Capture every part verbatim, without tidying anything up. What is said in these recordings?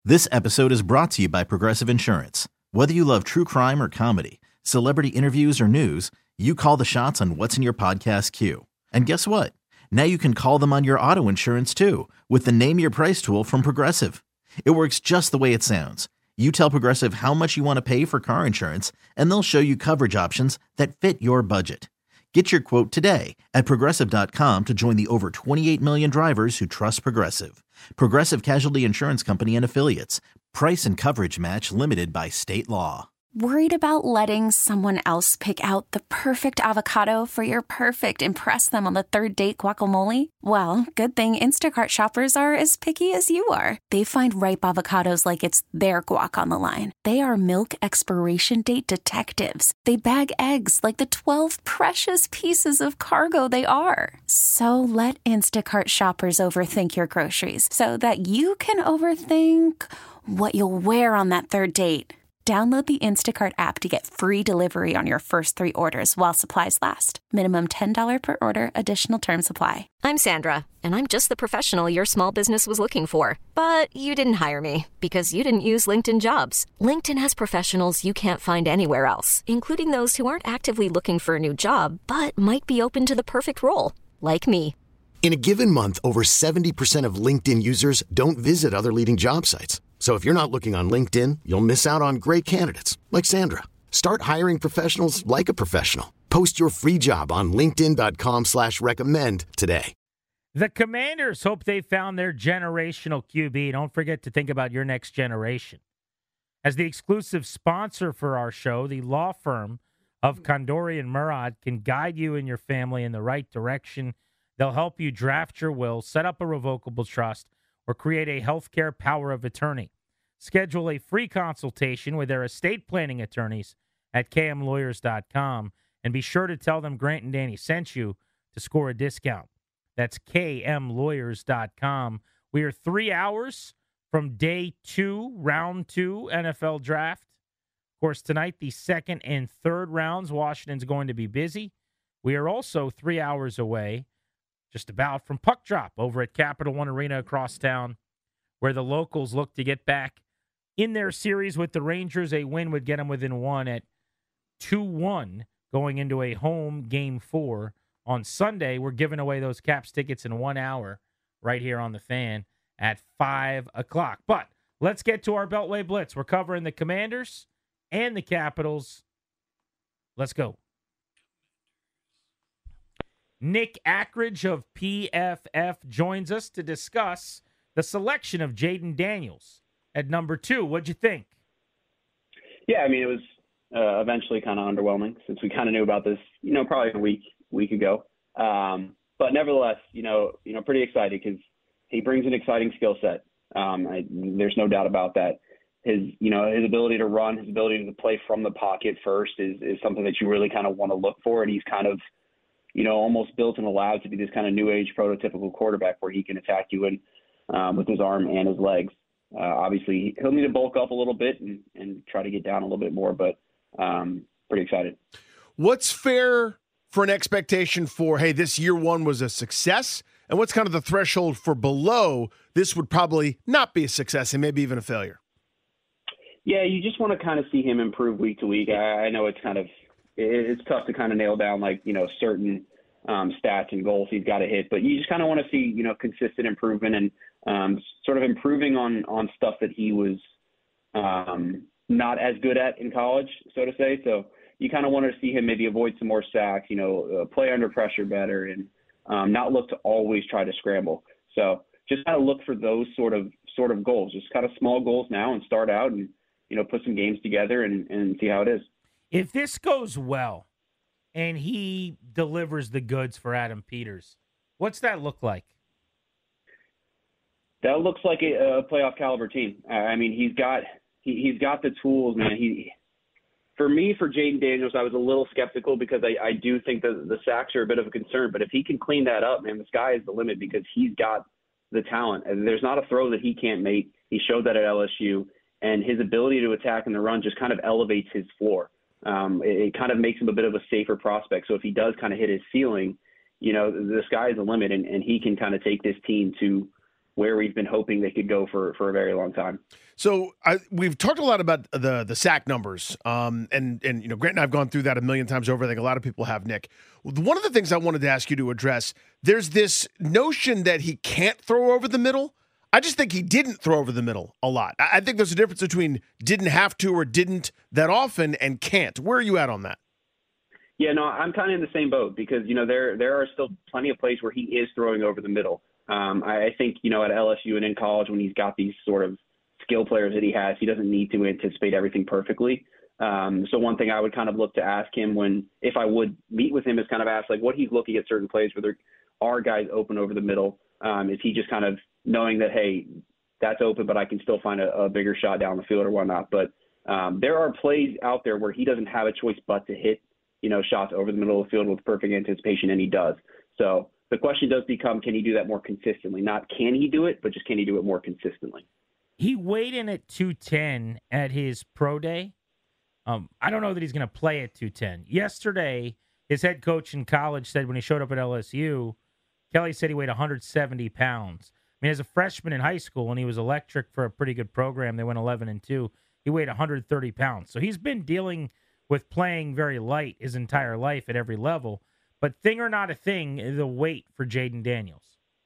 This episode is brought to you by Progressive Insurance. Whether you love true crime or comedy, celebrity interviews or news, you call the shots on what's in your podcast queue. And guess what? Now you can call them on your auto insurance too with the Name Your Price tool from Progressive. It works just the way it sounds. You tell Progressive how much you want to pay for car insurance, and they'll show you coverage options that fit your budget. Get your quote today at Progressive dot com to join the over twenty-eight million drivers who trust Progressive. Progressive Casualty Insurance Company and Affiliates. Price and coverage match limited by state law. Worried about letting someone else pick out the perfect avocado for your perfect impress them on the third date guacamole? Well, good thing Instacart shoppers are as picky as you are. They find ripe avocados like it's their guac on the line. They are milk expiration date detectives. They bag eggs like the twelve precious pieces of cargo they are. So let Instacart shoppers overthink your groceries so that you can overthink what you'll wear on that third date. Download the Instacart app to get free delivery on your first three orders while supplies last. Minimum ten dollars per order. Additional terms apply. I'm Sandra, and I'm just the professional your small business was looking for. But you didn't hire me because you didn't use LinkedIn Jobs. LinkedIn has professionals you can't find anywhere else, including those who aren't actively looking for a new job, but might be open to the perfect role, like me. In a given month, over seventy percent of LinkedIn users don't visit other leading job sites. So if you're not looking on LinkedIn, you'll miss out on great candidates like Sandra. Start hiring professionals like a professional. Post your free job on linkedin dot com slash recommend today. The Commanders hope they found their generational Q B. Don't forget to think about your next generation. As the exclusive sponsor for our show, the law firm of Condori and Murad can guide you and your family in the right direction. They'll help you draft your will, set up a revocable trust, or create a healthcare power of attorney. Schedule a free consultation with their estate planning attorneys at k m lawyers dot com, and be sure to tell them Grant and Danny sent you to score a discount. That's k m lawyers dot com. We are three hours from day two, round two N F L draft. Of course, tonight, the second and third rounds, Washington's going to be busy. We are also three hours away, just about, from puck drop over at Capital One Arena across town, where the locals look to get back in their series with the Rangers. A win would get them within one at two one going into a home game four on Sunday. We're giving away those Caps tickets in one hour right here on the Fan at five o'clock. But let's get to our Beltway Blitz. We're covering the Commanders and the Capitals. Let's go. Nick Ackridge of P F F joins us to discuss the selection of Jayden Daniels at number two. What'd you think? Yeah, I mean, it was uh, eventually kind of underwhelming since we kind of knew about this, you know, probably a week week ago. Um, but nevertheless, you know, you know, pretty excited because he brings an exciting skill set. Um, I, there's no doubt about that. His, you know, his ability to run, his ability to play from the pocket first is is something that you really kind of want to look for, and he's kind of, you know, almost built and allowed to be this kind of new age prototypical quarterback where he can attack you in, um, with his arm and his legs. Uh, obviously, he'll need to bulk up a little bit and, and try to get down a little bit more, but um, pretty excited. What's fair for an expectation for, hey, this year one was a success? And what's kind of the threshold for below, this would probably not be a success and maybe even a failure? Yeah, you just want to kind of see him improve week to week. I, I know it's kind of it's tough to kind of nail down, like, you know, certain um, stats and goals he's got to hit, but you just kind of want to see, you know, consistent improvement and um, sort of improving on, on stuff that he was um, not as good at in college, so to say. So you kind of want to see him maybe avoid some more sacks, you know, uh, play under pressure better, and um, not look to always try to scramble. So just kind of look for those sort of sort of goals, just kind of small goals now, and start out and, you know, put some games together and, and see how it is. If this goes well and he delivers the goods for Adam Peters, what's that look like? That looks like a, a playoff caliber team. I mean, he's got he, he's got the tools, man. He, for me, for Jayden Daniels, I was a little skeptical because I, I do think that the sacks are a bit of a concern. But if he can clean that up, man, the sky is the limit because he's got the talent. And there's not a throw that he can't make. He showed that at L S U, and his ability to attack in the run just kind of elevates his floor. Um, it, it kind of makes him a bit of a safer prospect. So if he does kind of hit his ceiling, you know, the sky is the limit, and, and he can kind of take this team to where we've been hoping they could go for, for a very long time. So I, we've talked a lot about the the sack numbers, um, and and you know, Grant and I've gone through that a million times over. I think a lot of people have, Nick. One of the things I wanted to ask you to address, there's this notion that he can't throw over the middle. I just think he didn't throw over the middle a lot. I, I think there's a difference between didn't have to or didn't that often and can't. Where are you at on that? Yeah, no, I'm kind of in the same boat because, you know, there there are still plenty of plays where he is throwing over the middle. Um, I, I think, you know, at L S U and in college when he's got these sort of skill players that he has, he doesn't need to anticipate everything perfectly. Um, so one thing I would kind of look to ask him when, if I would meet with him, is kind of ask like what he's looking at certain plays where there are guys open over the middle. Um, is he just kind of knowing that, hey, that's open, but I can still find a, a bigger shot down the field or whatnot. But um, there are plays out there where he doesn't have a choice but to hit, you know, shots over the middle of the field with perfect anticipation, and he does. So the question does become, can he do that more consistently? Not can he do it, but just can he do it more consistently? He weighed in at two ten at his pro day. Um, I don't know that he's going to play at two ten. Yesterday, his head coach in college said when he showed up at L S U, Kelly said he weighed one hundred seventy pounds. I mean, as a freshman in high school, and he was electric for a pretty good program, they went eleven and two, he weighed one hundred thirty pounds. So he's been dealing with playing very light his entire life at every level. But thing or not a thing, the weight for Jayden Daniels.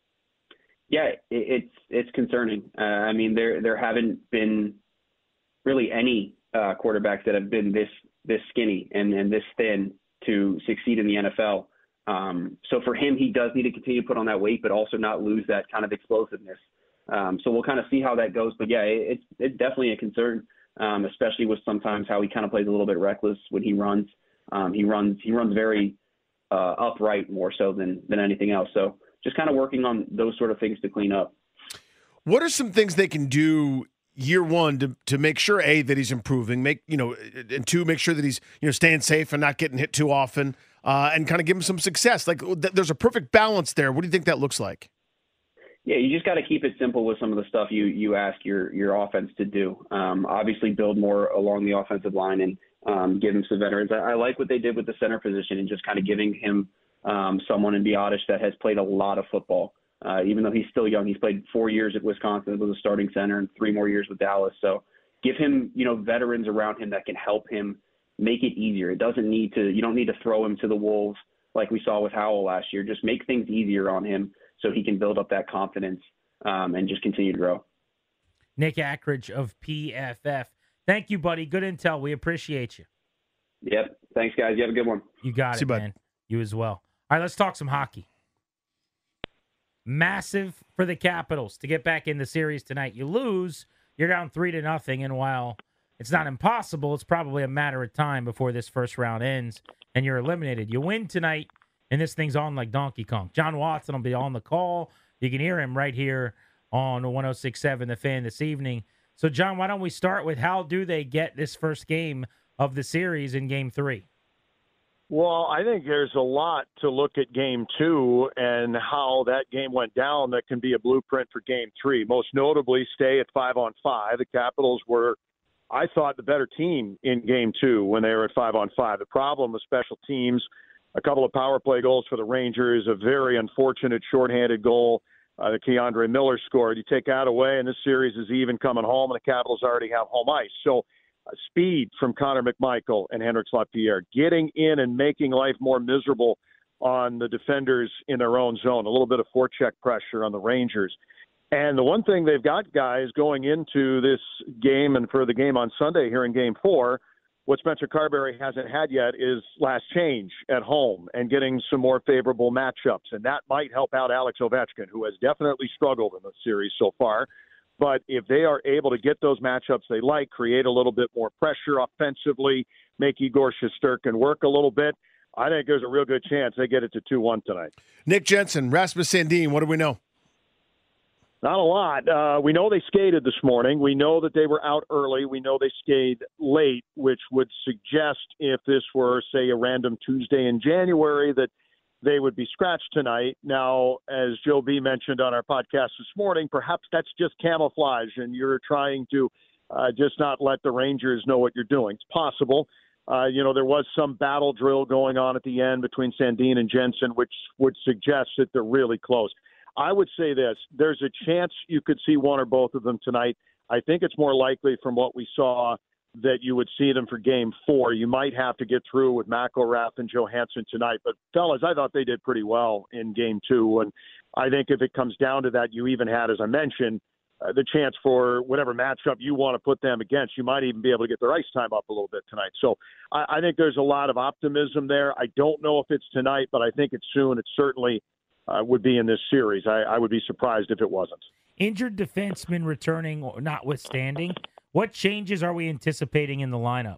Yeah, it, it's it's concerning. Uh, I mean, there there haven't been really any uh, quarterbacks that have been this this skinny and, and this thin to succeed in the N F L. Um, so for him, he does need to continue to put on that weight, but also not lose that kind of explosiveness. Um, so we'll kind of see how that goes. But yeah, it, it's it's definitely a concern, um, especially with sometimes how he kind of plays a little bit reckless when he runs. Um, he runs he runs very uh, upright more so than than anything else. So just kind of working on those sort of things to clean up. What are some things they can do year one to to make sure, A, that he's improving, make you know, and two, make sure that he's you know staying safe and not getting hit too often, uh, and kind of give him some success? Like th- there's a perfect balance there. What do you think that looks like? Yeah, you just got to keep it simple with some of the stuff you you ask your your offense to do. Um, obviously, build more along the offensive line and um, give him some veterans. I, I like what they did with the center position and just kind of giving him um, someone in Biotish that has played a lot of football. Uh, even though he's still young, he's played four years at Wisconsin as a starting center and three more years with Dallas. So give him, you know, veterans around him that can help him make it easier. It doesn't need to, you don't need to throw him to the wolves like we saw with Howell last year. Just make things easier on him so he can build up that confidence um, and just continue to grow. Nick Ackridge of P F F. Thank you, buddy. Good intel. We appreciate you. Yep. Thanks, guys. You have a good one. You got See it, you, man. You as well. All right, let's talk some hockey. Massive for the Capitals to get back in the series tonight. You lose, you're down three to nothing, and while it's not impossible, it's probably a matter of time before this first round ends and you're eliminated. You win tonight, and this thing's on like Donkey Kong. John Watson will be on the call. You can hear him right here on one oh six point seven The Fan this evening. So, John, why don't we start with how do they get this first game of the series in game three? Well, I think there's a lot to look at game two and how that game went down that can be a blueprint for game three. Most notably, stay at five on five. The Capitals were, I thought, the better team in game two when they were at five on five. The problem with special teams, a couple of power play goals for the Rangers, a very unfortunate shorthanded goal uh, that Keandre Miller scored. You take that away, and this series is even coming home, and the Capitals already have home ice. So, Uh, speed from Connor McMichael and Hendrix Lapierre, getting in and making life more miserable on the defenders in their own zone, a little bit of forecheck pressure on the Rangers. And the one thing they've got, guys, going into this game and for the game on Sunday here in game four, what Spencer Carberry hasn't had yet is last change at home and getting some more favorable matchups. And that might help out Alex Ovechkin, who has definitely struggled in the series so far. But if they are able to get those matchups they like, create a little bit more pressure offensively, make Igor Shesterkin work a little bit, I think there's a real good chance they get it to two one tonight. Nick Jensen, Rasmus Sandin, what do we know? Not a lot. Uh, we know they skated this morning. We know that they were out early. We know they skated late, which would suggest if this were, say, a random Tuesday in January, that they would be scratched tonight. Now, as Joe B. mentioned on our podcast this morning, perhaps that's just camouflage and you're trying to uh, just not let the Rangers know what you're doing. It's possible. Uh, you know, there was some battle drill going on at the end between Sandin and Jensen, which would suggest that they're really close. I would say this. There's a chance you could see one or both of them tonight. I think it's more likely from what we saw that you would see them for game four. You might have to get through with McElrath and Johansson tonight. But, fellas, I thought they did pretty well in game two. And I think if it comes down to that, you even had, as I mentioned, uh, the chance for whatever matchup you want to put them against. You might even be able to get their ice time up a little bit tonight. So I, I think there's a lot of optimism there. I don't know if it's tonight, but I think it's soon. It certainly uh, would be in this series. I, I would be surprised if it wasn't. Injured defensemen returning notwithstanding, what changes are we anticipating in the lineup?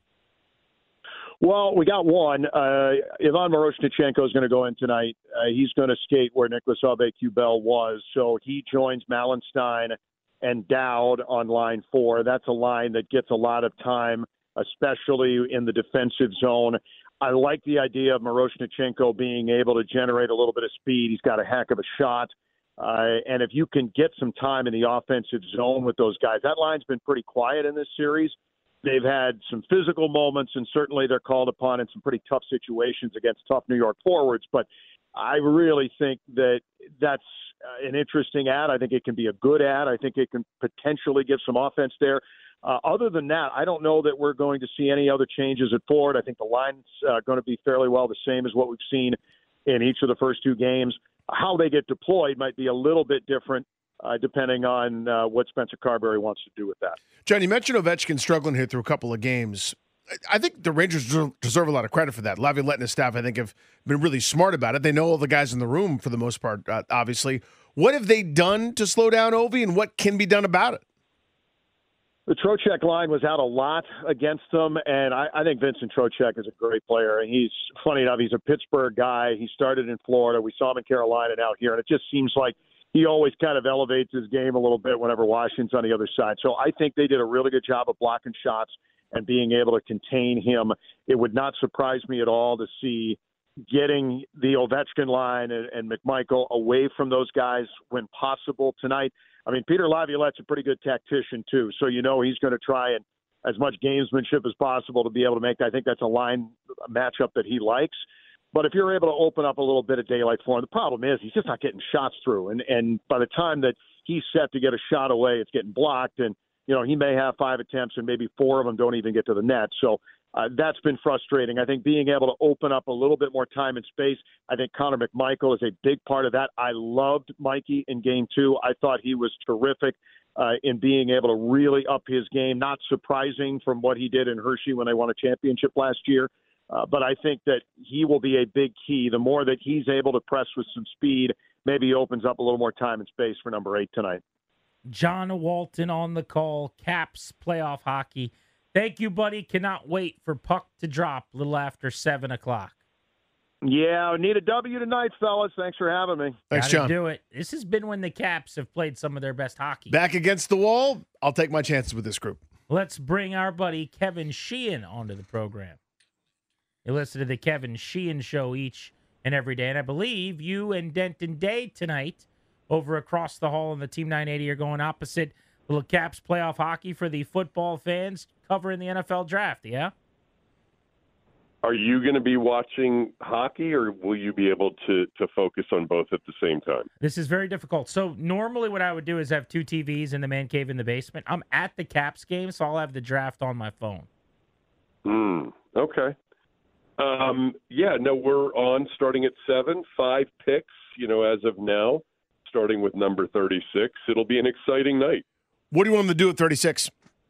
Well, we got one. Uh, Ivan Miroshnichenko is going to go in tonight. Uh, he's going to skate where Nicholas Aube-Kubel was. So he joins Malenstein and Dowd on line four. That's a line that gets a lot of time, especially in the defensive zone. I like the idea of Miroshnichenko being able to generate a little bit of speed. He's got a heck of a shot. Uh, and if you can get some time in the offensive zone with those guys, that line's been pretty quiet in this series. They've had some physical moments, and certainly they're called upon in some pretty tough situations against tough New York forwards. But I really think that that's uh, an interesting ad. I think it can be a good ad. I think it can potentially give some offense there. Uh, other than that, I don't know that we're going to see any other changes at forward. I think the line's uh, going to be fairly well the same as what we've seen in each of the first two games. How they get deployed might be a little bit different uh, depending on uh, what Spencer Carberry wants to do with that. John, you mentioned Ovechkin struggling here through a couple of games. I think the Rangers deserve a lot of credit for that. Laviolette and his staff, I think, have been really smart about it. They know all the guys in the room for the most part, uh, obviously. What have they done to slow down Ovi, and what can be done about it? The Trocheck line was out a lot against them, and I, I think Vincent Trocheck is a great player. And he's, funny enough, he's a Pittsburgh guy. He started in Florida. We saw him in Carolina and out here, and it just seems like he always kind of elevates his game a little bit whenever Washington's on the other side. So I think they did a really good job of blocking shots and being able to contain him. It would not surprise me at all to see getting the Ovechkin line and, and McMichael away from those guys when possible tonight. I mean, Peter Laviolette's a pretty good tactician, too, so you know he's going to try and as much gamesmanship as possible to be able to make. I think that's a line a matchup that he likes. But if you're able to open up a little bit of daylight for him, the problem is he's just not getting shots through. And, and by the time that he's set to get a shot away, it's getting blocked. And, you know, he may have five attempts and maybe four of them don't even get to the net. So uh, that's been frustrating. I think being able to open up a little bit more time and space, I think Connor McMichael is a big part of that. I loved Mikey in game two. I thought he was terrific uh, in being able to really up his game. Not surprising from what he did in Hershey when they won a championship last year. Uh, but I think that he will be a big key. The more that he's able to press with some speed, maybe he opens up a little more time and space for number eight tonight. John Walton on the call, Caps playoff hockey. Thank you, buddy. Cannot wait for puck to drop a little after seven o'clock. Yeah, I need a W tonight, fellas. Thanks for having me. Thanks, Gotta John. do it. This has been when the Caps have played some of their best hockey. Back against the wall, I'll take my chances with this group. Let's bring our buddy Kevin Sheehan onto the program. You listen to the Kevin Sheehan Show each and every day, and I believe you and Denton Day tonight over across the hall in the Team nine eighty are going opposite little Caps playoff hockey for the football fans covering the N F L draft, yeah? Are you going to be watching hockey, or will you be able to, to focus on both at the same time? This is very difficult. So normally what I would do is have two T Vs in the man cave in the basement. I'm at the Caps game, so I'll have the draft on my phone. Hmm, okay. Um, yeah, no, we're on starting at seven, five picks, you know, as of now, starting with number thirty-six. It'll be an exciting night. What do you want them to do at thirty-six?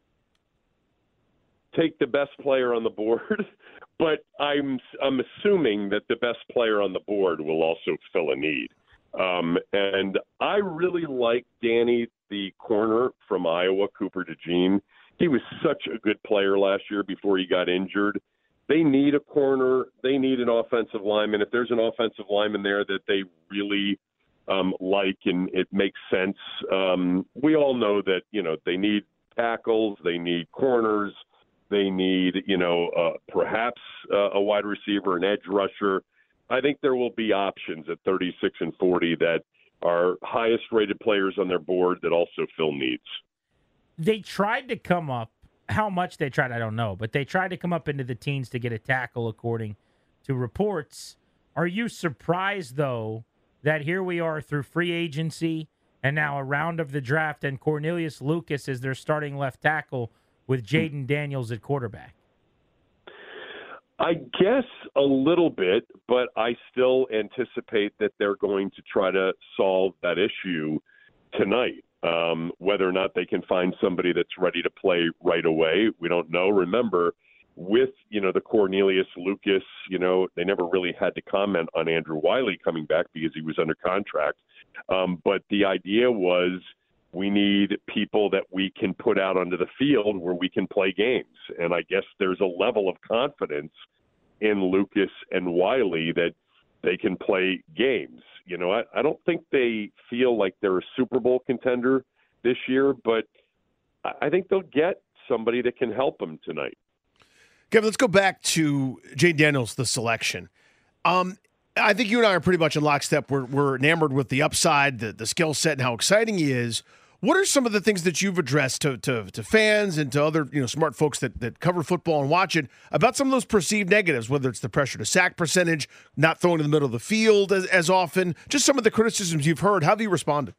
Take the best player on the board, but I'm I'm assuming that the best player on the board will also fill a need. Um, and I really like Danny, the corner from Iowa, Cooper DeJean. He was such a good player last year before he got injured. They need a corner. They need an offensive lineman. If there's an offensive lineman there that they really um, like and it makes sense, um, we all know that, you know, they need tackles, they need corners, they need, you know, uh, perhaps uh, a wide receiver, an edge rusher. I think there will be options at thirty-six and forty that are highest rated players on their board that also fill needs. They tried to come up. How much they tried, I don't know, but they tried to come up into the teens to get a tackle, according to reports. Are you surprised, though, that here we are through free agency and now a round of the draft, and Cornelius Lucas is their starting left tackle with Jaden Daniels at quarterback? I guess a little bit, but I still anticipate that they're going to try to solve that issue tonight. Um, whether or not they can find somebody that's ready to play right away, we don't know. Remember, with, you know, the Cornelius Lucas, you know, they never really had to comment on Andrew Wiley coming back because he was under contract. Um, but the idea was we need people that we can put out onto the field where we can play games. And I guess there's a level of confidence in Lucas and Wiley that they can play games. You know, I, I don't think they feel like they're a Super Bowl contender this year, but I think they'll get somebody that can help them tonight. Kevin, let's go back to Jaden Daniels, the selection. Um, I think you and I are pretty much in lockstep. We're, we're enamored with the upside, the, the skill set, and how exciting he is. What are some of the things that you've addressed to, to, to fans and to other, you know, smart folks that, that cover football and watch it about some of those perceived negatives, whether it's the pressure to sack percentage, not throwing in the middle of the field as, as often, just some of the criticisms you've heard? How have you responded?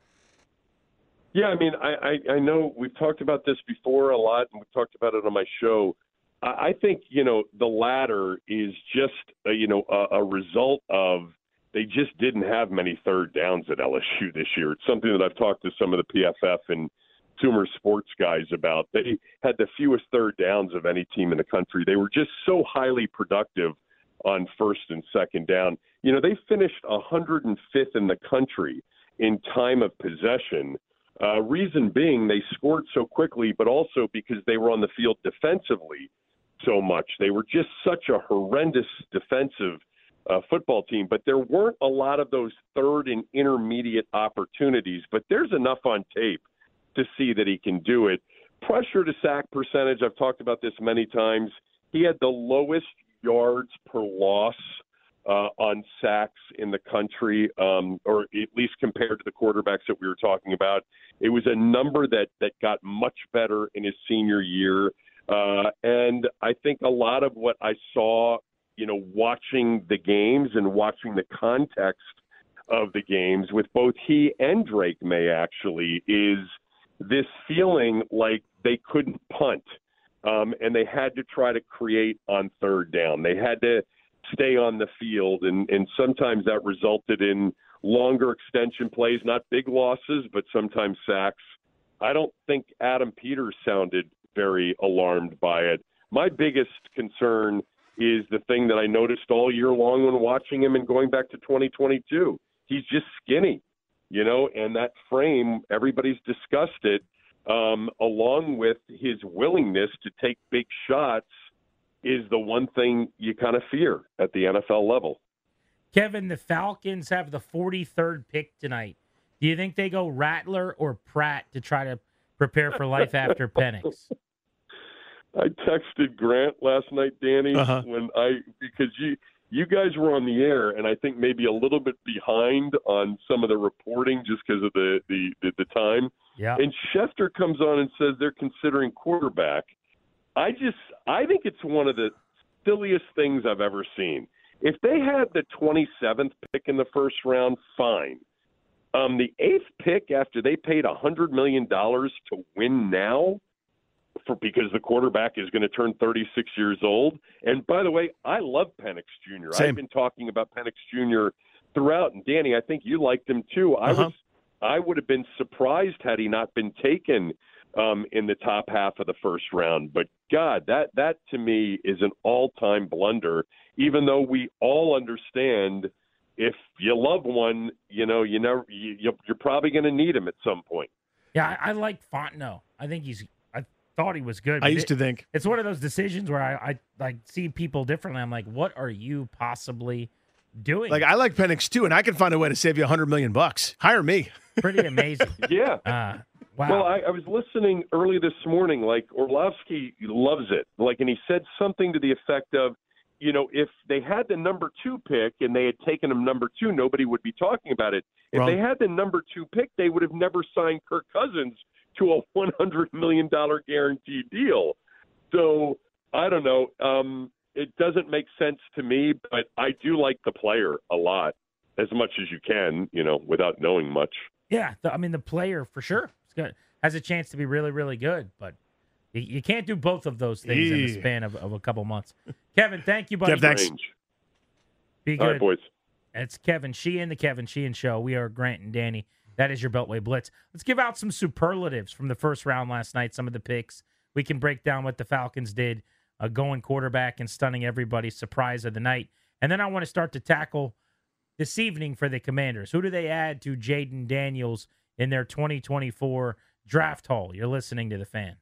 Yeah, I mean, I, I, I know we've talked about this before a lot, and we've talked about it on my show. I, I think, you know, the latter is just, a, you know, a, a result of they just didn't have many third downs at L S U this year. It's something that I've talked to some of the P F F and consumer sports guys about. They had the fewest third downs of any team in the country. They were just so highly productive on first and second down. You know, they finished one hundred fifth in the country in time of possession. Uh, reason being they scored so quickly, but also because they were on the field defensively so much. They were just such a horrendous defensive uh, football team, but there weren't a lot of those third and intermediate opportunities, but there's enough on tape to see that he can do it. Pressure to sack percentage, I've talked about this many times. He had the lowest yards per loss uh, on sacks in the country, um, or at least compared to the quarterbacks that we were talking about. It was a number that, that got much better in his senior year. Uh, and I think a lot of what I saw, you know, watching the games and watching the context of the games with both he and Drake May actually is this feeling like they couldn't punt. Um, and they had to try to create on third down. They had to stay on the field, and, and sometimes that resulted in longer extension plays, not big losses, but sometimes sacks. I don't think Adam Peters sounded very alarmed by it. My biggest concern is the thing that I noticed all year long when watching him and going back to twenty twenty-two. He's just skinny, you know, and that frame, everybody's discussed it, um, along with his willingness to take big shots is the one thing you kind of fear at the N F L level. Kevin, the Falcons have the forty-third pick tonight. Do you think they go Rattler or Pratt to try to prepare for life after Penix? I texted Grant last night, Danny, uh-huh. when I because you you guys were on the air, and I think maybe a little bit behind on some of the reporting just because of the, the, the, the time. Yeah. And Schefter comes on and says they're considering quarterback. I just I think it's one of the silliest things I've ever seen. If they had the twenty-seventh pick in the first round, fine. Um, the eighth pick after they paid one hundred million dollars to win now, for because the quarterback is going to turn thirty-six years old. And by the way, I love Penix Junior Same. I've been talking about Penix Junior throughout. And Danny, I think you liked him too. I uh-huh. was I would have been surprised had he not been taken um, in the top half of the first round. But God, that that to me is an all-time blunder. Even though we all understand, if you love one, you know, you never you, you're probably going to need him at some point. Yeah, I, I like Fontenot. I think he's. I thought he was good. I used it, to think it's one of those decisions where I, I like see people differently. I'm like, what are you possibly doing? Like I like Penix too, and I can find a way to save you a hundred million bucks. Hire me. Pretty amazing. Yeah. Uh, wow. Well, I, I was listening early this morning. Like Orlovsky loves it. Like, and he said something to the effect of, you know, if they had the number two pick and they had taken him number two, nobody would be talking about it. If Wrong. they had the number two pick, they would have never signed Kirk Cousins to a one hundred million dollars guaranteed deal. So I don't know. Um, it doesn't make sense to me, but I do like the player a lot. as much as you can, you know, without knowing much. Yeah, the, I mean, the player for sure got, has a chance to be really, really good, but you, you can't do both of those things in the span of, of a couple months. Kevin, thank you, buddy. Kev, thanks. Be good. All right, boys. It's Kevin Sheehan, the Kevin Sheehan Show. We are Grant and Danny. That is your Beltway Blitz. Let's give out some superlatives from the first round last night, some of the picks. We can break down what the Falcons did, uh, going quarterback and stunning everybody, surprise of the night. And then I want to start to tackle this evening for the Commanders. Who do they add to Jaden Daniels in their twenty twenty-four draft haul? You're listening to The Fan.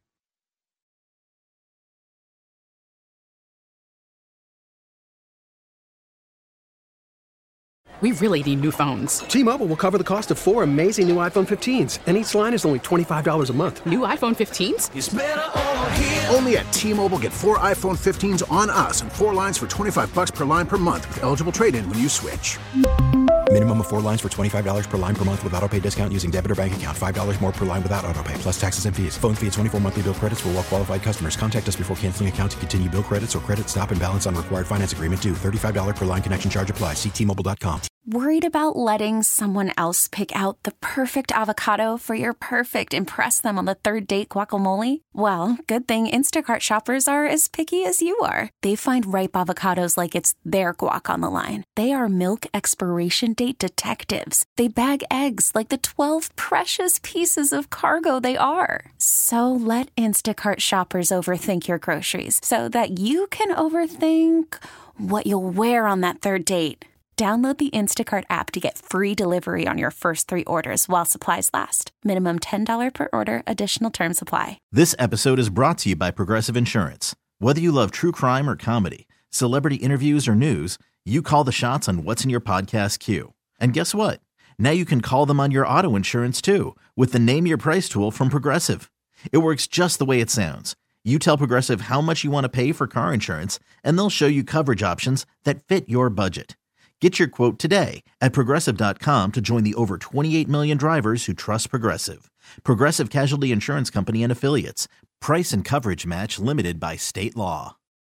We really need new phones. T-Mobile will cover the cost of four amazing new iPhone fifteens, and each line is only twenty-five dollars a month. New iPhone fifteens? It's better over here. Only at T-Mobile, get four iPhone fifteens on us and four lines for twenty-five bucks per line per month with eligible trade-in when you switch. Minimum of four lines for twenty-five dollars per line per month with autopay discount using debit or bank account. five dollars more per line without autopay, plus taxes and fees. Phone fee at twenty-four monthly bill credits for well-qualified customers. Contact us before canceling account to continue bill credits or credit stop and balance on required finance agreement due. thirty-five dollars per line connection charge applies. See T Mobile dot com. Worried about letting someone else pick out the perfect avocado for your perfect impress them on the third date guacamole? Well, good thing Instacart shoppers are as picky as you are. They find ripe avocados like it's their guac on the line. They are milk expiration date detectives. They bag eggs like the twelve precious pieces of cargo they are. So let Instacart shoppers overthink your groceries so that you can overthink what you'll wear on that third date. Download the Instacart app to get free delivery on your first three orders while supplies last. Minimum ten dollars per order. Additional terms apply. This episode is brought to you by Progressive Insurance. Whether you love true crime or comedy, celebrity interviews or news, you call the shots on what's in your podcast queue. And guess what? Now you can call them on your auto insurance too with the Name Your Price tool from Progressive. It works just the way it sounds. You tell Progressive how much you want to pay for car insurance, and they'll show you coverage options that fit your budget. Get your quote today at Progressive dot com to join the over twenty-eight million drivers who trust Progressive. Progressive Casualty Insurance Company and Affiliates. Price and coverage match limited by state law.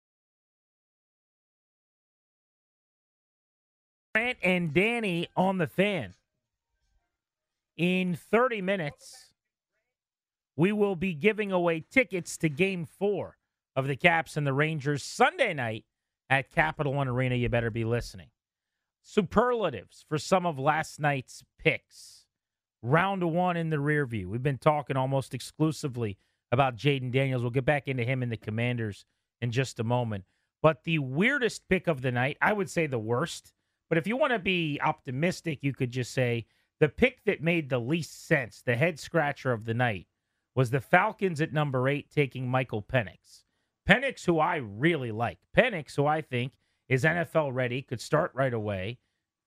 Grant and Danny on The Fan. In thirty minutes, we will be giving away tickets to Game four of the Caps and the Rangers Sunday night at Capital One Arena. You better be listening. Superlatives for some of last night's picks. Round one in the rear view. We've been talking almost exclusively about Jaden Daniels. We'll get back into him and the Commanders in just a moment. But the weirdest pick of the night, I would say the worst. But if you want to be optimistic, you could just say the pick that made the least sense, the head scratcher of the night, was the Falcons at number eight taking Michael Penix. Penix, who I really like. Penix, who I think is N F L ready, could start right away.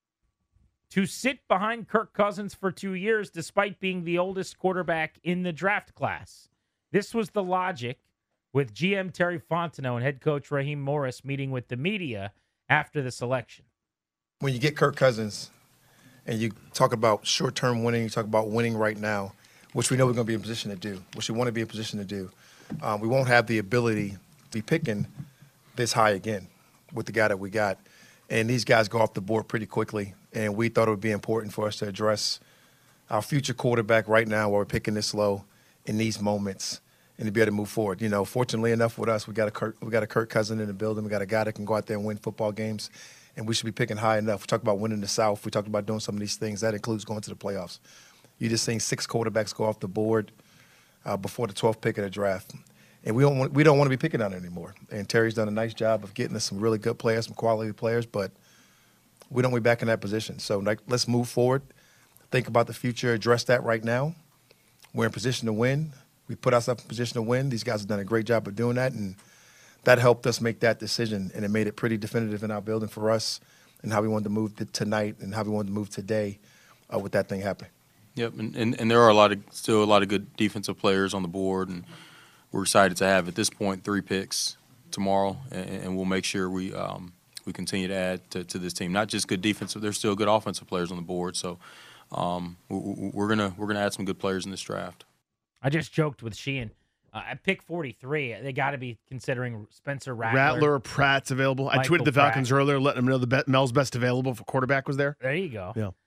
To sit behind Kirk Cousins for two years despite being the oldest quarterback in the draft class. This was the logic with G M Terry Fontenot and head coach Raheem Morris meeting with the media after the selection. When you get Kirk Cousins and you talk about short-term winning, you talk about winning right now, which we know we're going to be in position to do, which we want to be in position to do, um, we won't have the ability to be picking this high again with the guy that we got. And these guys go off the board pretty quickly, and we thought it would be important for us to address our future quarterback right now while we're picking this low in these moments and to be able to move forward. You know, fortunately enough with us, we got a Kirk, we got a Kirk Cousins in the building. We got a guy that can go out there and win football games, and we should be picking high enough. We talked about winning the South. We talked about doing some of these things. That includes going to the playoffs. You just seen six quarterbacks go off the board uh, before the twelfth pick of the draft. And we don't want, we don't want to be picking on it anymore. And Terry's done a nice job of getting us some really good players, some quality players, but we don't want to be back in that position. So like, let's move forward, think about the future, address that right now. We're in position to win. We put ourselves in position to win. These guys have done a great job of doing that, and that helped us make that decision, and it made it pretty definitive in our building for us and how we wanted to move to tonight and how we wanted to move today uh, with that thing happening. Yep, and, and, and there are a lot of still a lot of good defensive players on the board, and we're excited to have, at this point, three picks tomorrow, and, and we'll make sure we um, we continue to add to, to this team. Not just good defensive, there's still good offensive players on the board. So um, we're gonna we're gonna add some good players in this draft. I just joked with Sheehan. Uh, at pick forty-three, they got to be considering Spencer Rattler. Rattler, Pratt's available. I Michael tweeted the Falcons Pratt. earlier, letting them know the be- Mel's best available for quarterback was there. There you go. Yeah.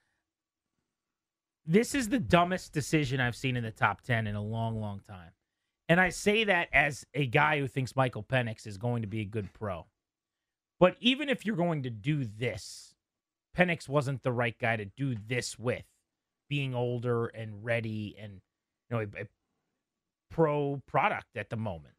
This is the dumbest decision I've seen in the top ten in a long, long time. And I say that as a guy who thinks Michael Penix is going to be a good pro. But even if you're going to do this, Penix wasn't the right guy to do this with, being older and ready and, you know, a, a pro product at the moment.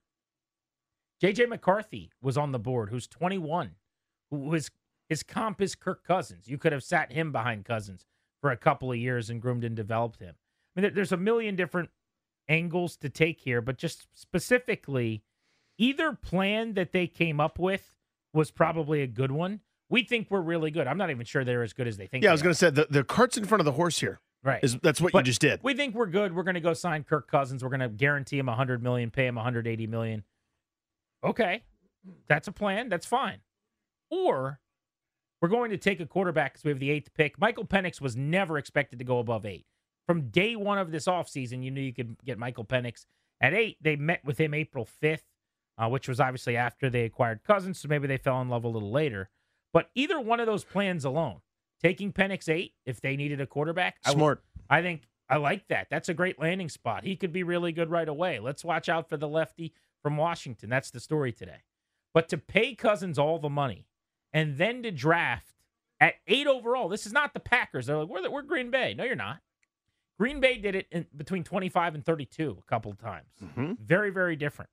J J McCarthy was on the board, who's twenty-one, who was his comp is Kirk Cousins. You could have sat him behind Cousins for a couple of years and groomed and developed him. I mean, there's a million different angles to take here, but just specifically, either plan that they came up with was probably a good one. We think we're really good. I'm not even sure they're as good as they think. Yeah, they I was going to say the, the cart's in front of the horse here. Right. Is, that's what But you just did. We think we're good. We're going to go sign Kirk Cousins. We're going to guarantee him one hundred million dollars, pay him one hundred eighty million dollars. Okay. That's a plan. That's fine. Or we're going to take a quarterback because we have the eighth pick. Michael Penix was never expected to go above eight. From day one of this offseason, you knew you could get Michael Penix at eight. They met with him April fifth, uh, which was obviously after they acquired Cousins, so maybe they fell in love a little later. But either one of those plans alone, taking Penix eight if they needed a quarterback. Smart. I, I think I like that. That's a great landing spot. He could be really good right away. Let's watch out for the lefty from Washington. That's the story today. But to pay Cousins all the money and then to draft at eight overall, this is not the Packers. They're like, we're, the, we're Green Bay. No, you're not. Green Bay did it in between twenty-five and thirty-two a couple of times. Mm-hmm. Very, very different.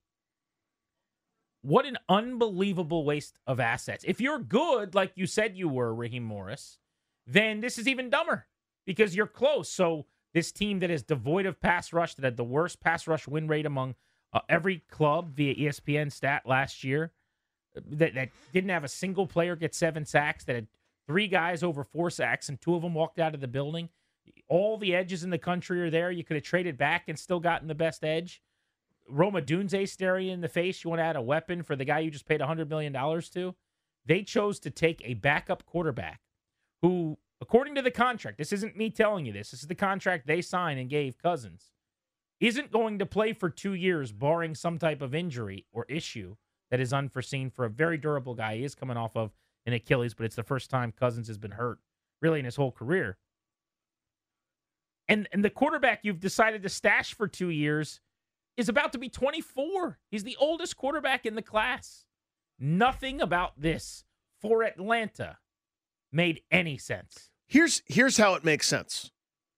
What an unbelievable waste of assets. If you're good, like you said you were, Raheem Morris, then this is even dumber because you're close. So this team that is devoid of pass rush, that had the worst pass rush win rate among uh, every club via E S P N stat last year, that, that didn't have a single player get seven sacks, that had three guys over four sacks, and two of them walked out of the building. All the edges in the country are there. You could have traded back and still gotten the best edge. Roma Dunze staring you in the face. You want to add a weapon for the guy you just paid one hundred million dollars to? They chose to take a backup quarterback who, according to the contract, this isn't me telling you this, this is the contract they signed and gave Cousins, isn't going to play for two years barring some type of injury or issue that is unforeseen for a very durable guy. He is coming off of an Achilles, but it's the first time Cousins has been hurt really in his whole career. And, and the quarterback you've decided to stash for two years is about to be twenty-four. He's the oldest quarterback in the class. Nothing about this for Atlanta made any sense. Here's here's how it makes sense.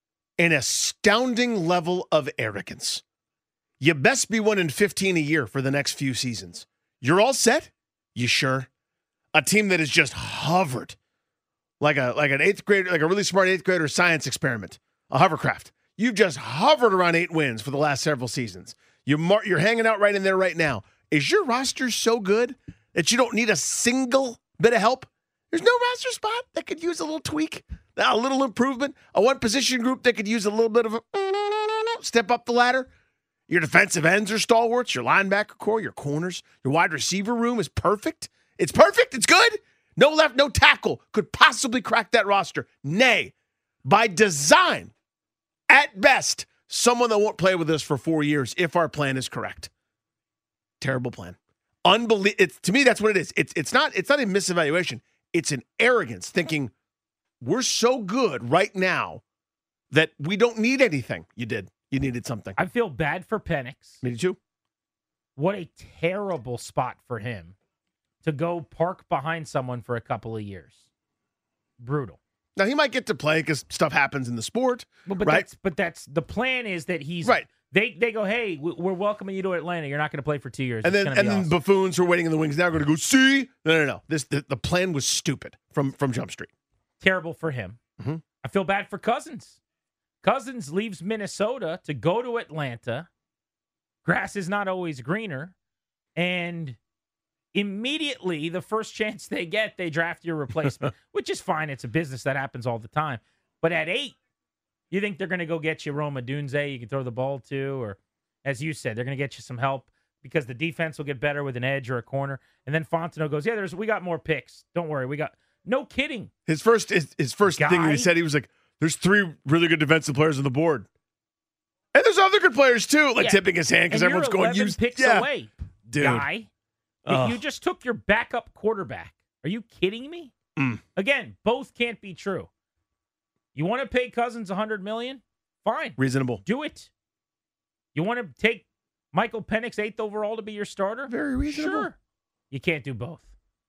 An astounding level of arrogance. You best be winning fifteen a year for the next few seasons. You're all set? You sure? A team that has just hovered like a like an eighth grader, like a really smart eighth grader science experiment, a hovercraft. You've just hovered around eight wins for the last several seasons. You're, mar- you're hanging out right in there right now. Is your roster so good that you don't need a single bit of help? There's no roster spot that could use a little tweak, a little improvement, a one position group that could use a little bit of a step up the ladder. Your defensive ends are stalwarts, your linebacker core, your corners, your wide receiver room is perfect. It's perfect. It's good. No left, no tackle could possibly crack that roster. Nay, by design, at best, someone that won't play with us for four years if our plan is correct. Terrible plan. Unbelie- it's, to me, that's what it is. It's it's not it's not a misevaluation. It's an arrogance, thinking we're so good right now that we don't need anything. You did. You needed something. I feel bad for Penix. Me too. What a terrible spot for him to go park behind someone for a couple of years. Brutal. Now, he might get to play because stuff happens in the sport, but, but right? That's, but that's the plan is that he's right. They they go, hey, we're welcoming you to Atlanta. You're not going to play for two years. And it's then and be then awesome. buffoons who are waiting in the wings now are going to go, see? No, no, no. This the, the plan was stupid from, from Jump Street. Terrible for him. Mm-hmm. I feel bad for Cousins. Cousins leaves Minnesota to go to Atlanta. Grass is not always greener. And immediately, the first chance they get, they draft your replacement, which is fine. It's a business that happens all the time. But at eight, you think they're going to go get you Roma Dunze you can throw the ball to, or as you said, they're going to get you some help because the defense will get better with an edge or a corner. And then Fontenot goes, yeah, there's we got more picks. Don't worry. We got no kidding. His first his, his first Guy? thing he said, he was like, there's three really good defensive players on the board. And there's other other good players too, like Yeah. tipping his hand because And everyone's you're going eleven use picks yeah. away, Dude. guy. Ugh. You just took your backup quarterback. Are you kidding me? Mm. Again, both can't be true. You want to pay Cousins one hundred million dollars? Fine. Reasonable. Do it. You want to take Michael Penix eighth overall to be your starter? Very reasonable. Sure. You can't do both.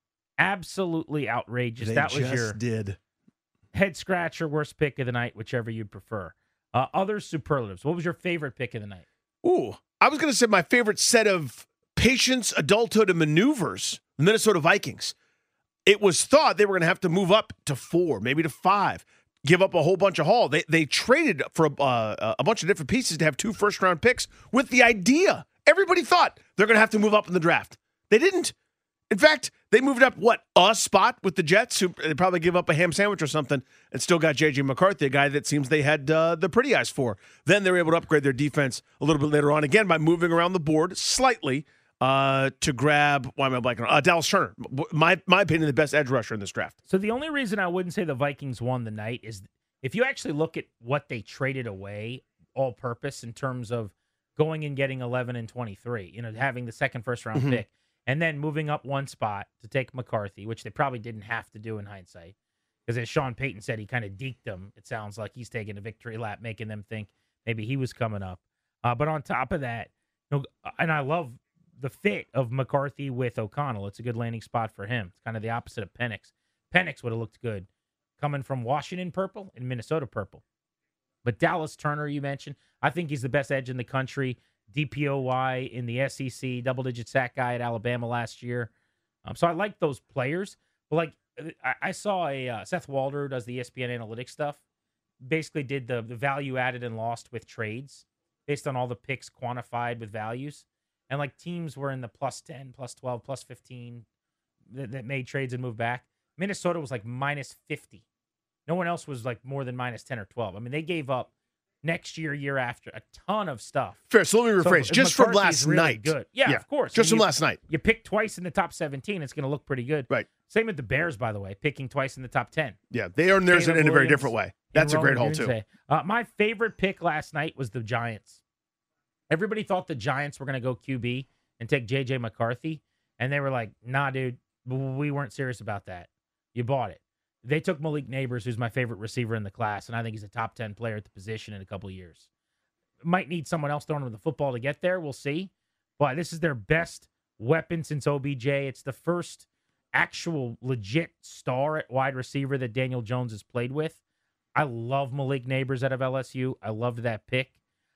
Absolutely outrageous. They that was just your did. head scratcher, worst pick of the night, whichever you'd prefer. Uh, other superlatives. What was your favorite pick of the night? Ooh, I was going to say my favorite set of patience, adulthood, and maneuvers, the Minnesota Vikings. It was thought they were going to have to move up to four, maybe to five, give up a whole bunch of haul. They they traded for a, uh, a bunch of different pieces to have two first-round picks with the idea. Everybody thought they're going to have to move up in the draft. They didn't. In fact, they moved up, what, a spot with the Jets, who they probably give up a ham sandwich or something, and still got J J McCarthy, a guy that seems they had uh, the pretty eyes for. Then they were able to upgrade their defense a little bit later on, again, by moving around the board slightly uh, to grab, why am I blanking on? Uh, Dallas Turner. My, my opinion, the best edge rusher in this draft. So the only reason I wouldn't say the Vikings won the night is if you actually look at what they traded away all-purpose in terms of going and getting eleven and twenty-three, you know, having the second first-round Mhm. pick, and then moving up one spot to take McCarthy, which they probably didn't have to do in hindsight. Because as Sean Payton said, he kind of deked them. It sounds like he's taking a victory lap, making them think maybe he was coming up. Uh, but on top of that, you know, and I love the fit of McCarthy with O'Connell. It's a good landing spot for him. It's kind of the opposite of Penix. Penix would have looked good coming from Washington purple and Minnesota purple. But Dallas Turner, you mentioned, I think he's the best edge in the country. D P O Y in the S E C, double-digit sack guy at Alabama last year. Um, so I like those players. But, like, I, I saw a uh, Seth Walder, who does the E S P N analytics stuff, basically did the, the value added and lost with trades based on all the picks quantified with values. And, like, teams were in the plus ten, plus twelve, plus fifteen that, that made trades and moved back. Minnesota was, like, minus fifty. No one else was, like, more than minus ten or twelve. I mean, they gave up next year, year after, a ton of stuff. Fair. So let me rephrase. So just from McCarthy's last really night. Good. Yeah, Yeah, of course. just And from you- last night. You pick twice in the top seventeen, it's going to look pretty good. Right. Same with the Bears, by the way, picking twice in the top ten. Yeah, they earned theirs in, Caleb in a very Williams different way. and That's a great Roman haul, too. Dunze. Uh, my favorite pick last night was the Giants. Everybody thought the Giants were going to go Q B and take J J McCarthy, and they were like, nah, dude, we weren't serious about that. You bought it. They took Malik Neighbors, who's my favorite receiver in the class, and I think he's a top ten player at the position in a couple of years. Might need someone else throwing him the football to get there. We'll see. But this is their best weapon since O B J. It's the first actual legit star at wide receiver that Daniel Jones has played with. I love Malik Neighbors out of L S U. I loved that pick.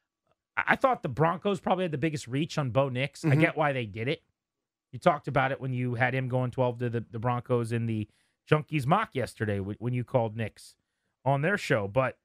I thought the Broncos probably had the biggest reach on Bo Nix. I Mhm. get why they did it. You talked about it when you had him going twelve to the, the Broncos in the Junkies mock yesterday when you called Nix on their show. But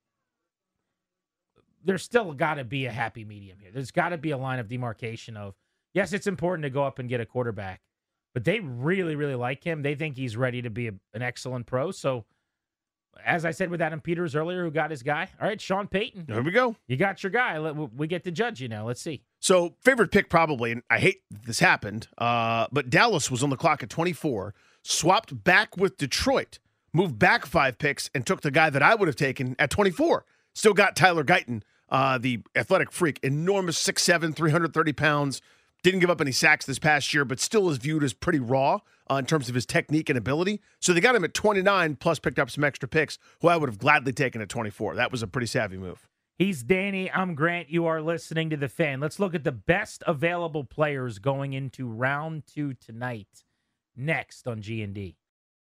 there's still got to be a happy medium here. There's got to be a line of demarcation of, yes, it's important to go up and get a quarterback, but they really, really like him. They think he's ready to be a, an excellent pro. So, as I said with Adam Peters earlier, who got his guy, all right, Sean Payton. There we go. You got your guy. Let- We get to judge you now. Let's see. So, favorite pick probably, and I hate this happened, uh, but Dallas was on the clock at twenty-four, swapped back with Detroit, moved back five picks, and took the guy that I would have taken at twenty-four. Still got Tyler Guyton, uh, the athletic freak, enormous six seven, three hundred thirty pounds, didn't give up any sacks this past year, but still is viewed as pretty raw uh, in terms of his technique and ability. So they got him at twenty-nine, plus picked up some extra picks, who I would have gladly taken at twenty-four. That was a pretty savvy move. He's Danny. I'm Grant. You are listening to The Fan. Let's look at the best available players going into round two tonight. Next on G and D.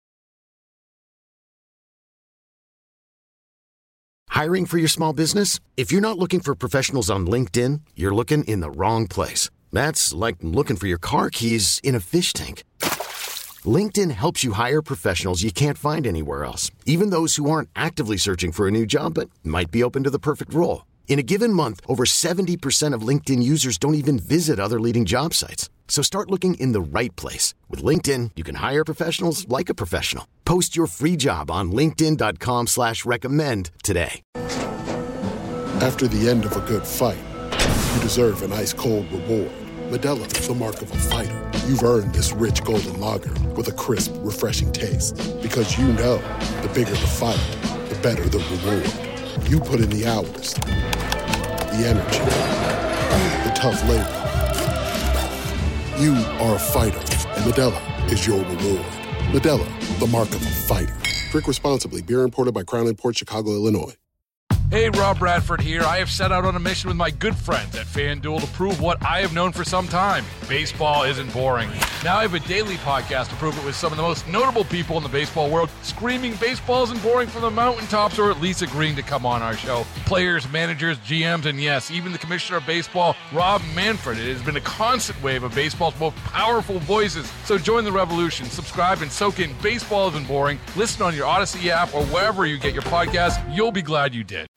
Hiring for your small business? If you're not looking for professionals on LinkedIn, you're looking in the wrong place. That's like looking for your car keys in a fish tank. LinkedIn helps you hire professionals you can't find anywhere else, even those who aren't actively searching for a new job but might be open to the perfect role. In a given month, over seventy percent of LinkedIn users don't even visit other leading job sites. So start looking in the right place. With LinkedIn, you can hire professionals like a professional. Post your free job on linkedin dot com slash recommend today. After the end of a good fight, you deserve an ice-cold reward. Modelo is the mark of a fighter. You've earned this rich golden lager with a crisp, refreshing taste. Because you know, the bigger the fight, the better the reward. You put in the hours, the the energy, the tough labor. You are a fighter, and Modelo is your reward. Modelo, the mark of a fighter. Drink responsibly. Beer imported by Crown Imports, Chicago, Illinois. Hey, Rob Bradford here. I have set out on a mission with my good friends at FanDuel to prove what I have known for some time. Baseball isn't boring. Now I have a daily podcast to prove it with some of the most notable people in the baseball world, screaming baseball isn't boring from the mountaintops, or at least agreeing to come on our show. Players, managers, G Ms, and yes, even the commissioner of baseball, Rob Manfred. It has been a constant wave of baseball's most powerful voices. So join the revolution. Subscribe and soak in Baseball Isn't Boring. Listen on your Odyssey app or wherever you get your podcasts. You'll be glad you did.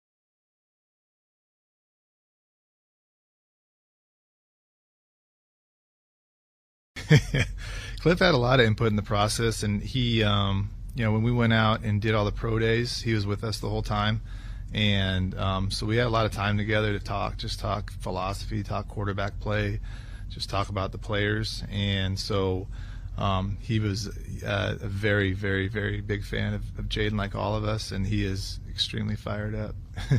Cliff had a lot of input in the process, and he, um, you know, when we went out and did all the pro days, he was with us the whole time, and um, so we had a lot of time together to talk, just talk philosophy, talk quarterback play, just talk about the players, and so um, he was uh, a very, very, very big fan of, of Jaden, like all of us, and he is extremely fired up.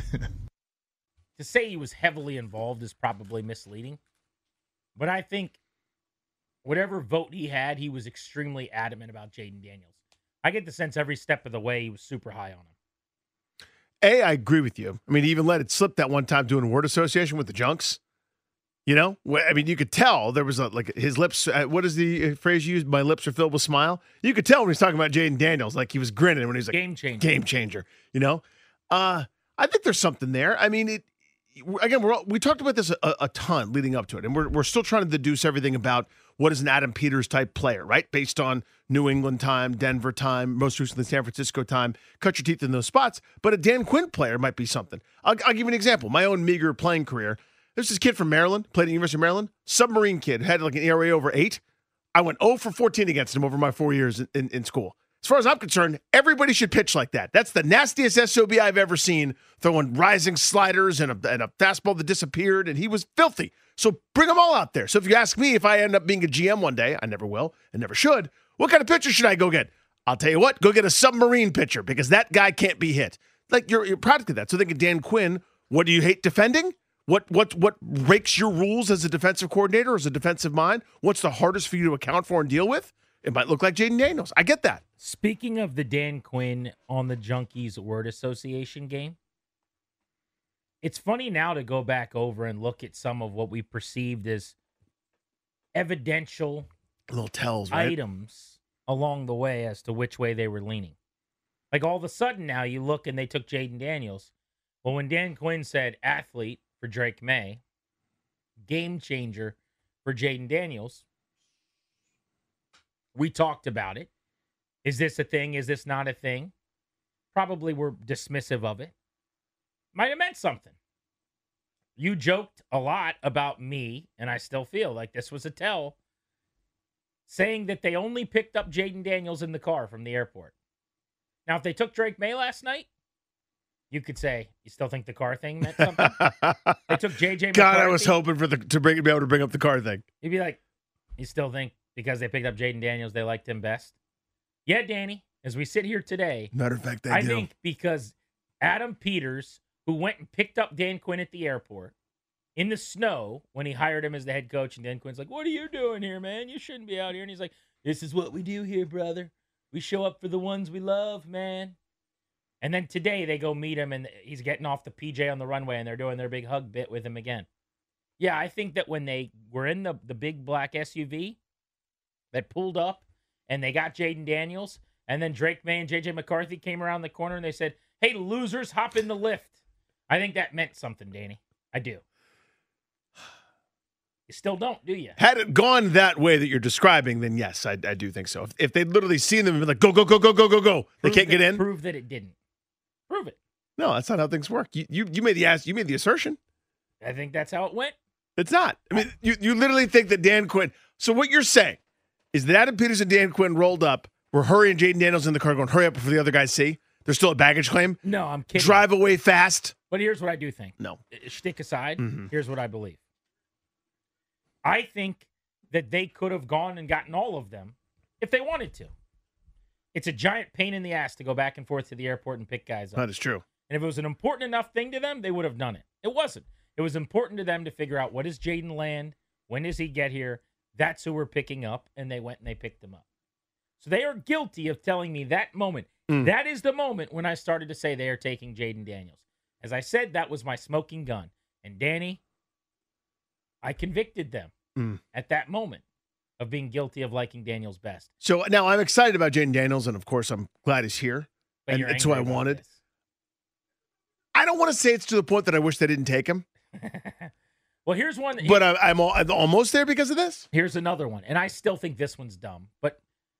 To say he was heavily involved is probably misleading, but I think whatever vote he had, he was extremely adamant about Jaden Daniels. I get the sense every step of the way he was super high on him. A, I agree with you. I mean, he even let it slip that one time doing word association with the Junks. You know? I mean, you could tell there was a, like his lips, uh, what is the phrase used? My lips are filled with smile. You could tell when he's talking about Jaden Daniels, like he was grinning when he was like, game changer. Game changer. You know? Uh, I think there's something there. I mean, it, again, we're all, we talked about this a, a ton leading up to it, and we're we're still trying to deduce everything about what is an Adam Peters type player, right? Based on New England time, Denver time, most recently San Francisco time. Cut your teeth in those spots. But a Dan Quinn player might be something. I'll, I'll give you an example. My own meager playing career. There's this kid from Maryland, played at the University of Maryland, submarine kid, had like an E R A over eight. I went oh for fourteen against him over my four years in, in, in school. As far as I'm concerned, everybody should pitch like that. That's the nastiest S O B I've ever seen, throwing rising sliders and a, and a fastball that disappeared, and he was filthy. So bring them all out there. So if you ask me if I end up being a G M one day, I never will and never should, what kind of pitcher should I go get? I'll tell you what, go get a submarine pitcher because that guy can't be hit. Like, you're, you're practically that. So think of Dan Quinn. What do you hate defending? What what what breaks your rules as a defensive coordinator, as a defensive mind? What's the hardest for you to account for and deal with? It might look like Jaden Daniels. I get that. Speaking of the Dan Quinn on the Junkies word association game, it's funny now to go back over and look at some of what we perceived as evidential little tells, right? items along the way as to which way they were leaning. Like all of a sudden now you look and they took Jaden Daniels. Well, when Dan Quinn said athlete for Drake May, game changer for Jaden Daniels, we talked about it. Is this a thing? Is this not a thing? Probably we're dismissive of it. Might have meant something. You joked a lot about me, and I still feel like this was a tell, saying that they only picked up Jaden Daniels in the car from the airport. Now, if they took Drake May last night, you could say, you still think the car thing meant something? They took J J God, McCarthy. I was hoping for the to bring be able to bring up the car thing. You'd be like, you still think because they picked up Jaden Daniels, they liked him best? Yeah, Danny, as we sit here today, matter of fact, they I do. think because Adam Peters, who went and picked up Dan Quinn at the airport in the snow when he hired him as the head coach, and Dan Quinn's like, what are you doing here, man? You shouldn't be out here. And he's like, this is what we do here, brother. We show up for the ones we love, man. And then today they go meet him, and he's getting off the P J on the runway, and they're doing their big hug bit with him again. Yeah, I think that when they were in the, the big black S U V that pulled up, and they got Jaden Daniels, and then Drake May and J J McCarthy came around the corner, and they said, hey, losers, hop in the lift. I think that meant something, Danny. I do. You still don't, do you? Had it gone that way that you're describing, then yes, I, I do think so. If, if they'd literally seen them and been like, go, go, go, go, go, go, go, they Prove can't that, get in. Prove that it didn't. Prove it. No, that's not how things work. You you, you made the ass. You made the assertion. I think that's how it went. It's not. I mean, you, you literally think that Dan Quinn. So what you're saying is that Adam Peters and Dan Quinn rolled up, were hurrying Jaden Daniels in the car going, hurry up before the other guys see. There's still a baggage claim. No, I'm kidding. Drive away fast. But here's what I do think. No. Shtick aside, mm-hmm. Here's what I believe. I think that they could have gone and gotten all of them if they wanted to. It's a giant pain in the ass to go back and forth to the airport and pick guys up. That is true. And if it was an important enough thing to them, they would have done it. It wasn't. It was important to them to figure out, what is Jaden land? When does he get here? That's who we're picking up, and they went and they picked him up. So they are guilty of telling me that moment. Mm. That is the moment when I started to say they are taking Jaden Daniels. As I said, that was my smoking gun. And Danny, I convicted them mm. at that moment of being guilty of liking Daniels best. So now I'm excited about Jaden Daniels, and of course I'm glad he's here. But and it's who I wanted. This. I don't want to say it's to the point that I wish they didn't take him. Well, here's one. But I, I'm, all, I'm almost there because of this. Here's another one. And I still think this one's dumb. But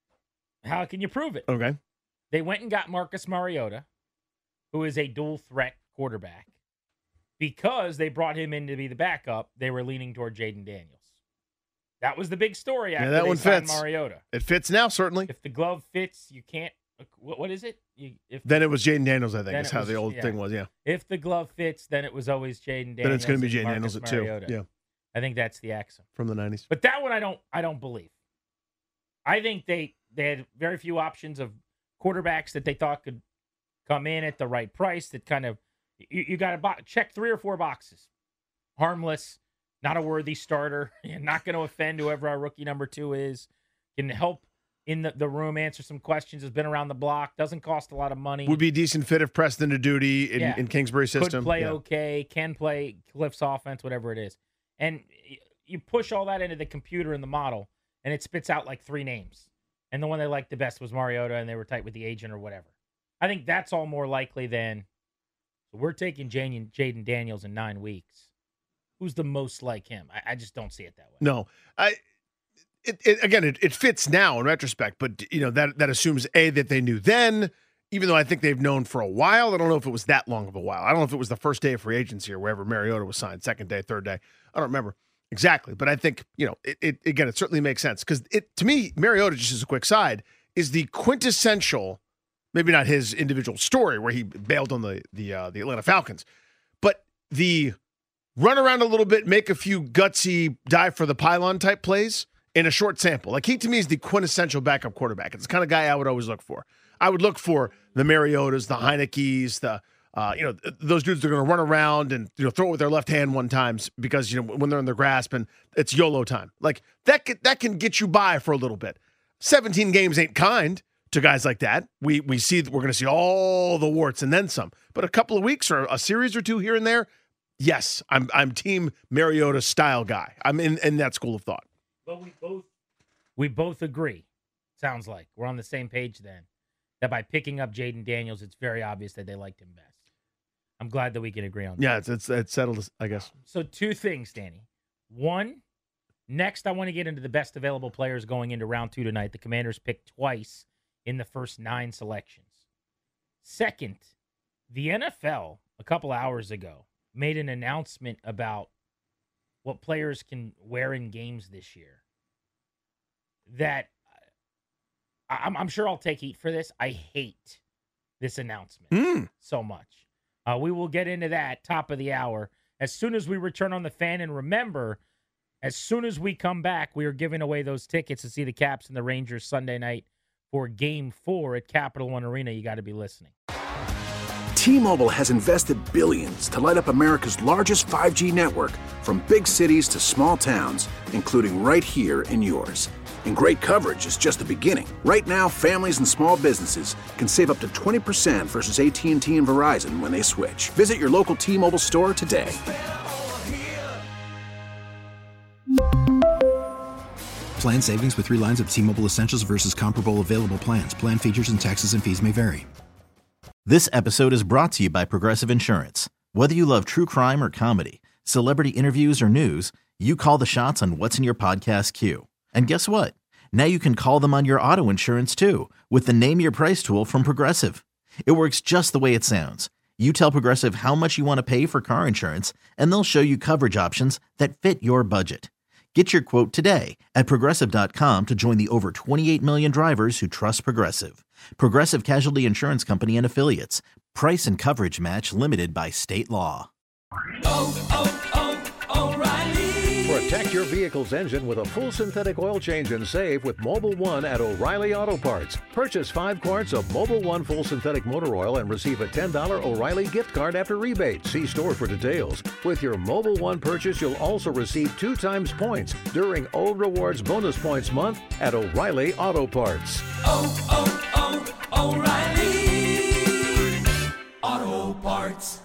how can you prove it? Okay. They went and got Marcus Mariota, who is a dual threat quarterback. Because they brought him in to be the backup, they were leaning toward Jaden Daniels. That was the big story after yeah, that they one signed fits. Mariota. It fits now, certainly. If the glove fits, you can't. What, what is it? You, if, then it was Jaden Daniels, I think, is how was, the old yeah. thing was, yeah. If the glove fits, then it was always Jaden Daniels. Then it's going to be Jaden Marcus Daniels at two. Mariota. Yeah. I think that's the axiom. From the nineties. But that one I don't I don't believe. I think they, they had very few options of quarterbacks that they thought could come in at the right price that kind of, you, you got to bo- check three or four boxes. Harmless, not a worthy starter, not going to offend whoever our rookie number two is, can help in the, the room, answer some questions, has been around the block, doesn't cost a lot of money. Would be a decent fit if Preston to duty in, yeah. in Kingsbury's system. Could play yeah. okay, can play Cliff's offense, whatever it is. And you push all that into the computer and the model, and it spits out like three names. And the one they liked the best was Mariota, and they were tight with the agent or whatever. I think that's all more likely than we're taking Jaden, Jaden Daniels in nine weeks. Who's the most like him? I, I just don't see it that way. No. I it, it again, it, it fits now in retrospect, but you know that that assumes A, that they knew then, even though I think they've known for a while. I don't know if it was that long of a while. I don't know if it was the first day of free agency or wherever Mariota was signed, second day, third day. I don't remember exactly, but I think, you know, it, it again, it certainly makes sense because it to me, Mariota, just as a quick side, is the quintessential, maybe not his individual story where he bailed on the the uh, the Atlanta Falcons, but the run around a little bit, make a few gutsy dive for the pylon type plays in a short sample. Like he to me is the quintessential backup quarterback. It's the kind of guy I would always look for. I would look for the Mariotas, the Heinekes, the uh, you know those dudes that are going to run around and you know throw it with their left hand one times because you know when they're in their grasp and it's YOLO time. Like that can, that can get you by for a little bit. seventeen games ain't kind to guys like that. We we see we're going to see all the warts and then some. But a couple of weeks or a series or two here and there. Yes, I'm I'm team Mariota style guy. I'm in, in that school of thought. But we both we both agree. Sounds like we're on the same page then. That by picking up Jaden Daniels, it's very obvious that they liked him best. I'm glad that we can agree on that. Yeah, it's it's, it's settled, I guess. So two things, Danny. One, next I want to get into the best available players going into round two tonight. The Commanders picked twice in the first nine selections. Second, the N F L a couple hours ago made an announcement about what players can wear in games this year. That I'm, I'm sure I'll take heat for this. I hate this announcement mm. so much. Uh, we will get into that top of the hour as soon as we return on the Fan. And remember, as soon as we come back, we are giving away those tickets to see the Caps and the Rangers Sunday night for Game four at Capital One Arena. You got to be listening. T-Mobile has invested billions to light up America's largest five G network, from big cities to small towns, including right here in yours. And great coverage is just the beginning. Right now, families and small businesses can save up to twenty percent versus A T and T and Verizon when they switch. Visit your local T-Mobile store today. Plan savings with three lines of T-Mobile Essentials versus comparable available plans. Plan features and taxes and fees may vary. This episode is brought to you by Progressive Insurance. Whether you love true crime or comedy, celebrity interviews or news, you call the shots on what's in your podcast queue. And guess what? Now you can call them on your auto insurance too with the Name Your Price tool from Progressive. It works just the way it sounds. You tell Progressive how much you want to pay for car insurance, and they'll show you coverage options that fit your budget. Get your quote today at Progressive dot com to join the over twenty-eight million drivers who trust Progressive. Progressive Casualty Insurance Company and Affiliates. Price and coverage match limited by state law. Oh, oh, oh, O'Reilly. Protect your vehicle's engine with a full synthetic oil change and save with Mobil one at O'Reilly Auto Parts. Purchase five quarts of Mobil one full synthetic motor oil and receive a ten dollars O'Reilly gift card after rebate. See store for details. With your Mobil one purchase, you'll also receive two times points during O Rewards Bonus Points Month at O'Reilly Auto Parts. Oh, oh, oh, O'Reilly Auto Parts.